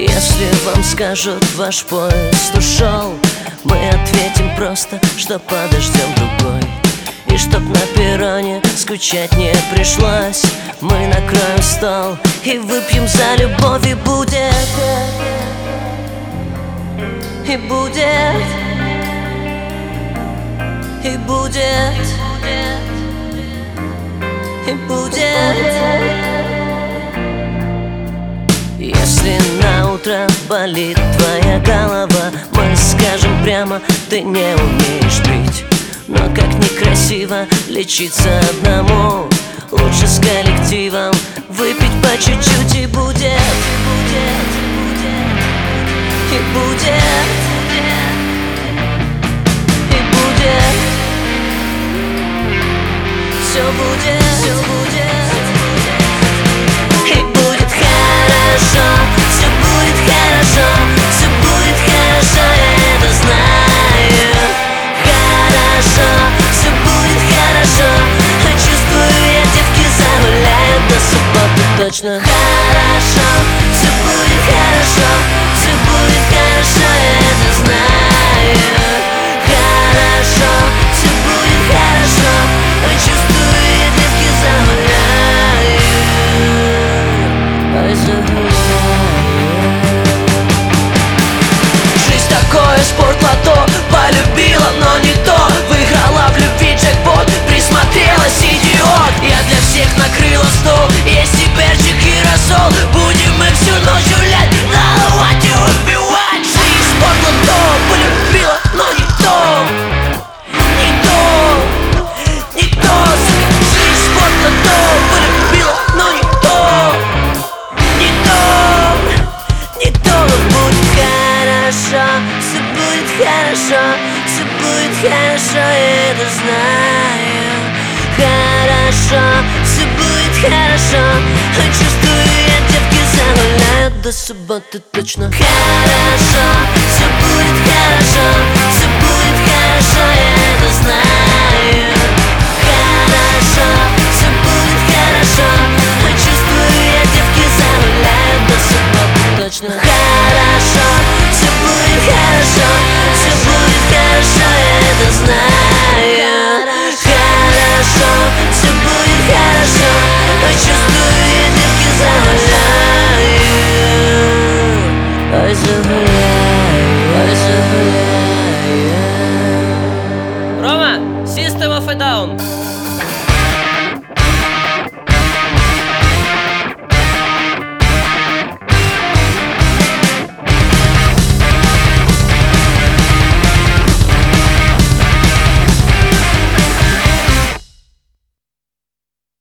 Если вам скажут, ваш поезд ушел, мы ответим просто, что подождем другой. И чтоб на перроне скучать не пришлось, мы накроем стол и выпьем за любовь. И будет, и будет, и будет, и будет. Если на утро болит твоя голова, мы скажем прямо: ты не умеешь пить. Но как некрасиво лечиться одному, лучше с коллективом выпить по чуть-чуть. И будет, и будет, и будет, все будет, все будет. И будет хорошо, все будет хорошо, все будет хорошо, я это знаю. Хорошо, все будет хорошо, чувствую, я девки загуляют до субботы точно. Хорошо, все будет хорошо, все будет хорошо, я это знаю. Хорошо, все будет хорошо, чувствую, я девки загуляют. Ой, загуляют. Жизнь такое, спортлото, полюбила, но не то. Выиграла в любви джекпот, присмотрелась, идиот. Я для всех накрыла стол, есть и перчик, и рассол. Будем мы всю ночь гулять, наливать и убивать. Жизнь спортлото, полюбила, но не то. Не то, не то. Жизнь спортлото, полюбила, но не то. Не то, не то. Будет хорошо, все будет хорошо, все будет хорошо, я это знаю. Хорошо, все будет хорошо, чувствую, я девки загуляют до субботы точно. Хорошо, все будет хорошо, все будет хорошо, я это знаю. Хорошо, все будет хорошо, чувствую, я девки загуляют до субботы точно. Хорошо, все будет хорошо, все будет хорошо, я это знаю. Хорошо, все будет хорошо, чувствую, я девки загуляю. Ой, загуляю, ой, загуляю. Рома, System of a Down.